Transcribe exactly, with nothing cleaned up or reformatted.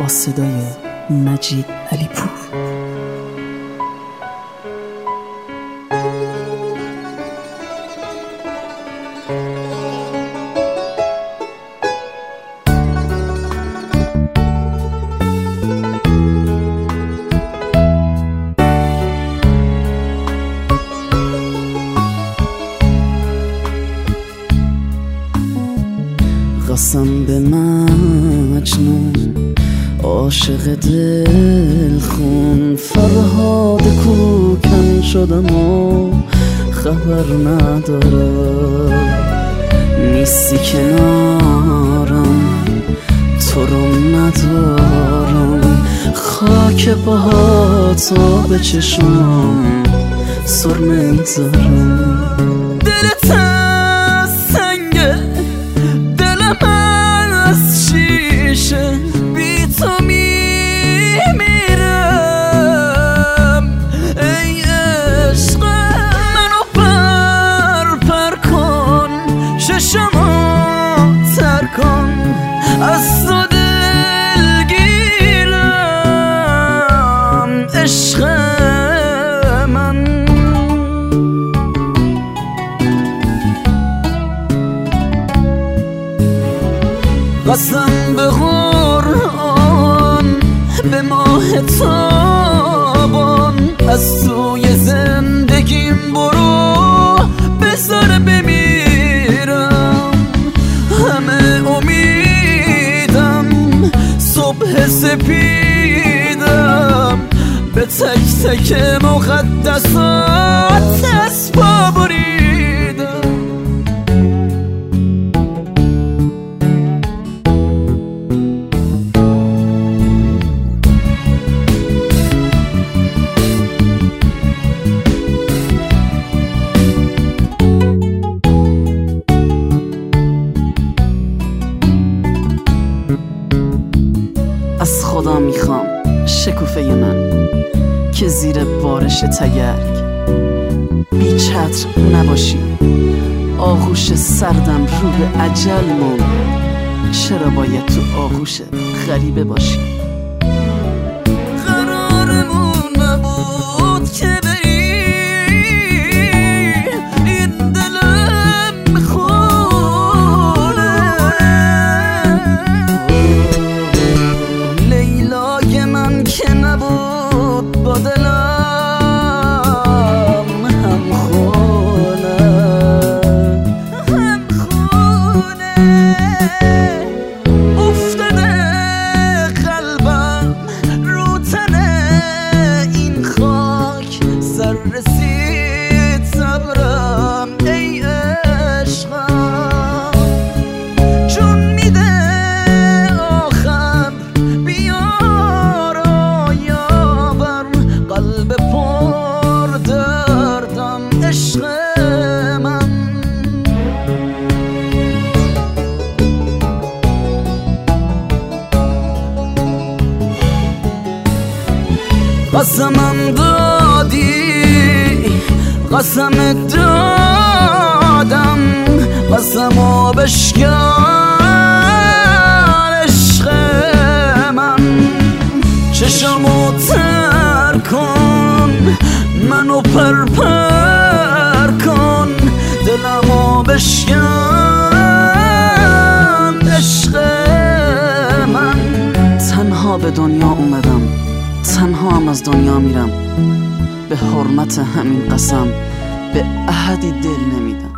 با صدای مجید علیپور. قسم به مجنون عاشق دل خون، فرهاد کوکن شدم و خبر ندارم. نیستی کنارم، تو رو ندارم. خاک پاهاتو به چشم سرمه میذارم. دلت از سنگه، دلم از شیشه، بی تو میمیرم. ای عشق منو پر پر کن، ششمو تر کن، از تو دلگیرم. عشق من قسم به قرآن، به ماه تابان، از توی زندگیم برو، بذار بمیرم. همه امیدم صبح سپیدم، به تک تک مقدسات از پا بریدم. از خدا میخوام شکوفه من که زیر بارش تگرگ بی چتر نباشی. آغوش سردم رو به اجل مون، چرا باید تو آغوش غریبه باشی؟ قرارمون نبود که بری، این دلم میخونه. لیلای من که نبود با دلم همخونه، همخونه. افتاده قلبم رو تنه این خاک، سر رسید صبرم. ای عشقم جون میده آخر، بیار و یاور قلب پر دردم. عشق من قسمم دادی، قسم دادم، قسمو بشکن. عشق من چشمو تر کن، منو پر پر کن، دلمو بشکن. عشق من تنها به دنیا اومدم، تنها هم از دنیا میرم. به حرمت همین قسم به احدی دل نمیدم.